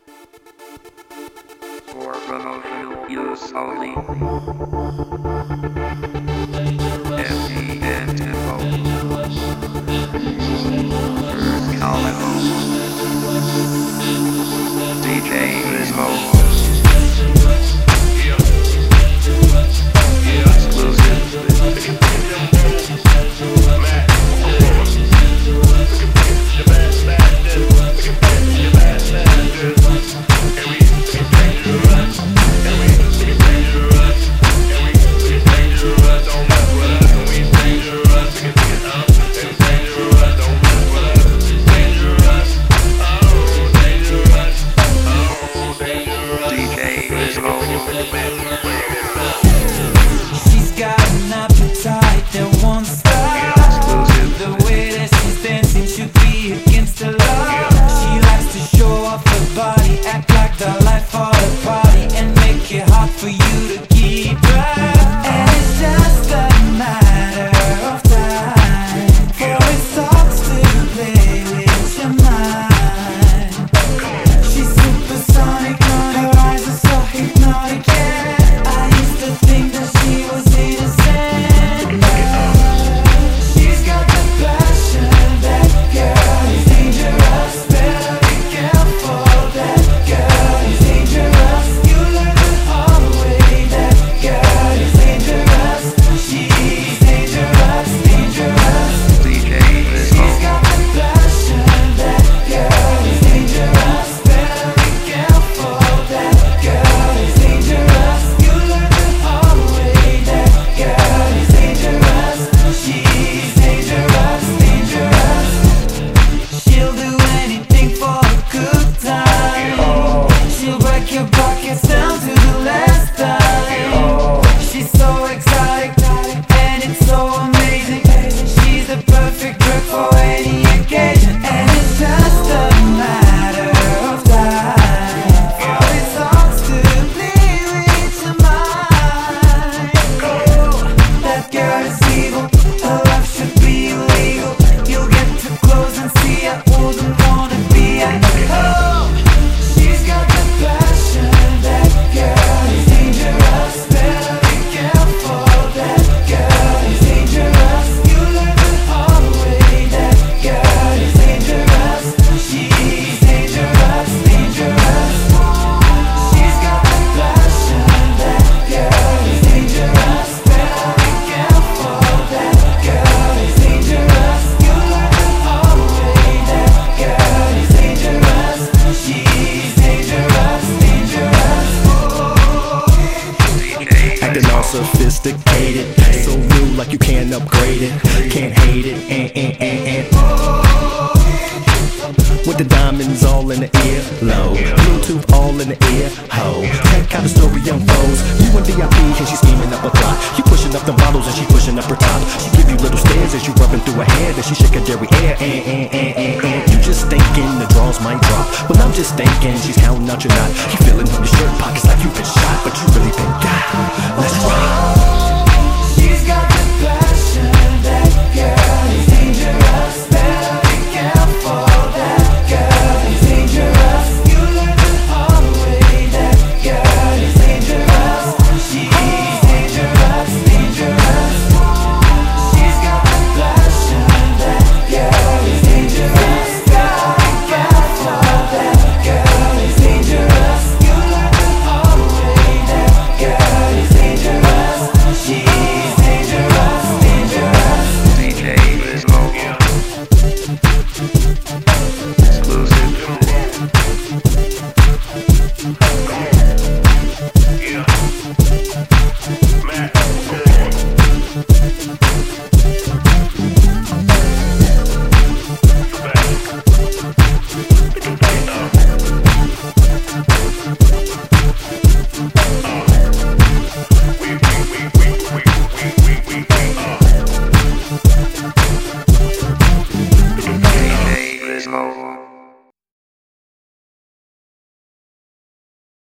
For promotional use only. Empty and tempo. Calico. DJ Rizmo. She's got an appetite that won't stop. The way that she's dancing should be against the law. She likes to show off her body, act like the life of the party, and make it hard for you to keep her. And it's just a matter of time for it starts to play with your mind. She's supersonic, her eyes are so hypnotic, yeah. I used to think that she was innocent. She's got the passion, that girl is dangerous. Better be careful, that girl is dangerous. You learn the hard way, that girl is dangerous. She's dangerous, dangerous. She's got the passion, that girl is dangerous. Better be careful, that girl is dangerous. You learn the hard way, that girl is dangerous. She's dangerous, dangerous. She'll do anything for a good time. She'll break your pockets down to the last dime. She's so exotic, and it's so amazing. She's the perfect drug for any occasion, and it's just a matter of time for it starts to play with your mind. That girl is evil, her life should be illegal. You'll get too close and see I wouldn't wanna be at home. She's got the passion, that girl is dangerous. Better be careful, that girl is dangerous. You learn the hard way, that girl is dangerous. She's dangerous, dangerous. She's got the passion, that girl is dangerous. Better be careful, that girl is dangerous. You learn the hard way, that girl is dangerous. She's dangerous, dangerous. Acting all sophisticated, so new like you can't upgrade it, can't hate it, with the diamonds all in the ear, low, Bluetooth all in the ear, ho. Check how the story unfolds. You in VIP and she scheming up a plot. You pushing up the bottles and she pushing up her top. She give you little stares as you rubbing through her hair, then she shake her derriere, You just thinking the draws might drop. Well, I'm just thinking she's counting out your knot. You feeling on your shirt pockets like you've been shot, but you really been got. Let's rock. She's got the passion, that girl is dangerous. Better be careful, that girl is dangerous. You learn the hard way, that girl is dangerous. She's dangerous, dangerous. She's got the passion, that girl is dangerous. Better be careful, that girl is dangerous. You learn the hard way, that girl is dangerous. She's dangerous, dangerous. DJ Rizmo. Exclusive.